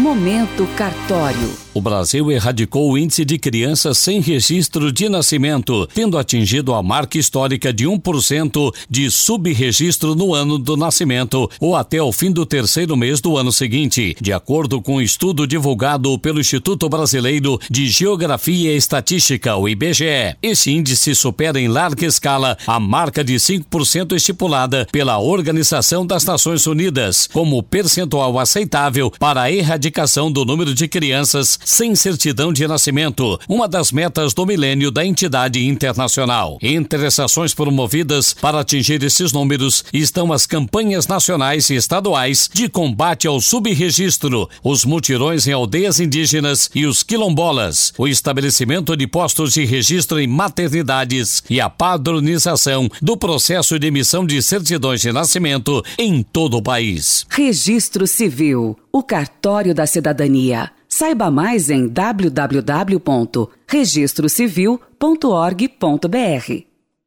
Momento Cartório. O Brasil erradicou o índice de crianças sem registro de nascimento, tendo atingido a marca histórica de 1% de subregistro no ano do nascimento ou até o fim do terceiro mês do ano seguinte, de acordo com um estudo divulgado pelo Instituto Brasileiro de Geografia e Estatística, o IBGE. Esse índice supera em larga escala a marca de 5% estipulada pela Organização das Nações Unidas como percentual aceitável para a erradicação do número de crianças sem certidão de nascimento, uma das metas do milênio da entidade internacional. Entre as ações promovidas para atingir esses números estão as campanhas nacionais e estaduais de combate ao subregistro, os mutirões em aldeias indígenas e os quilombolas, o estabelecimento de postos de registro em maternidades e a padronização do processo de emissão de certidões de nascimento em todo o país. Registro Civil, o cartório da cidadania. Saiba mais em www.registrocivil.org.br.